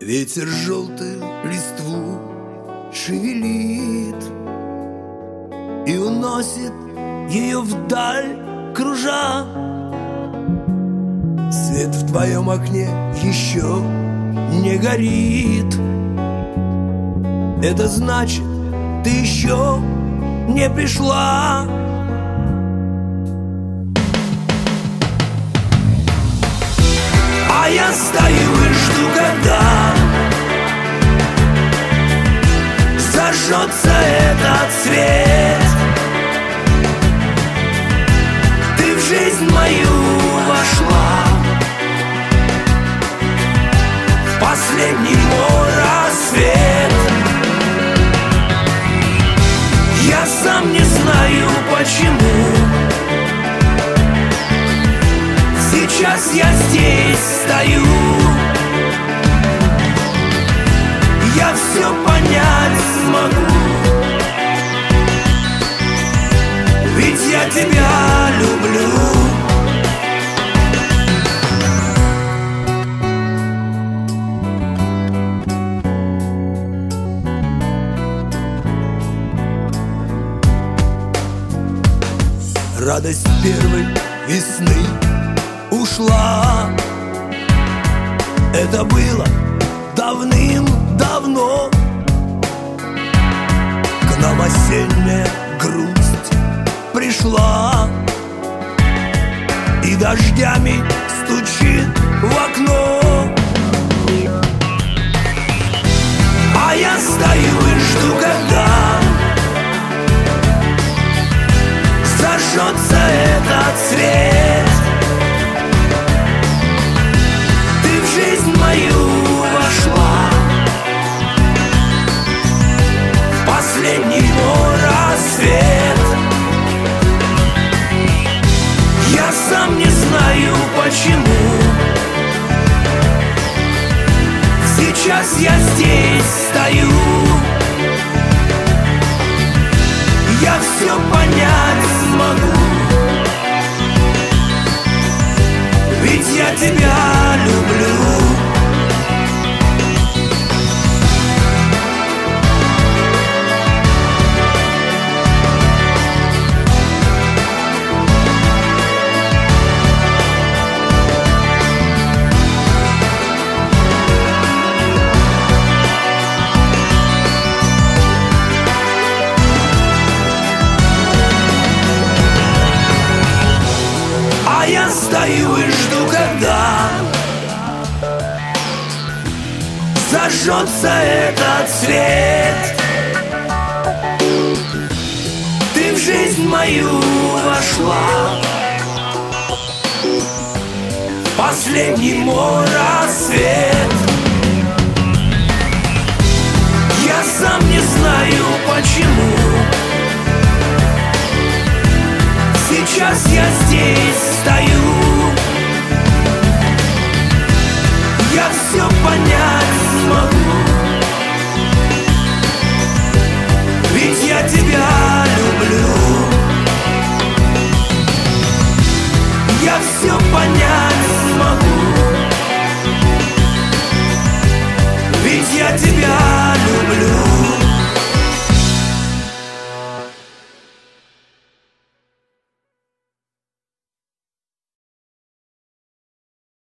Ветер желтую листву шевелит и уносит ее вдаль, кружа. Свет в твоем окне еще не горит. Это значит, ты еще не пришла. А я стою и жду, когда зажжется этот свет. Ты в жизнь мою вошла, в последний мой рассвет. Я сам не знаю почему сейчас я здесь стою. Я все понять смогу, ведь я тебя люблю. Радость первой весны ушла. Это было давным-давно. К нам осенняя грусть пришла и дождями стучит в окно. А я стою и жду, когда зажжется этот свет. Ты в жизнь мою вошла, в последний мой рассвет. Я сам не знаю почему сейчас я здесь стою. Я все понять смогу, ведь я тебя люблю. Я стою и жду, когда зажжется этот свет. Ты в жизнь мою вошла, в последний мой рассвет. Я сам не знаю почему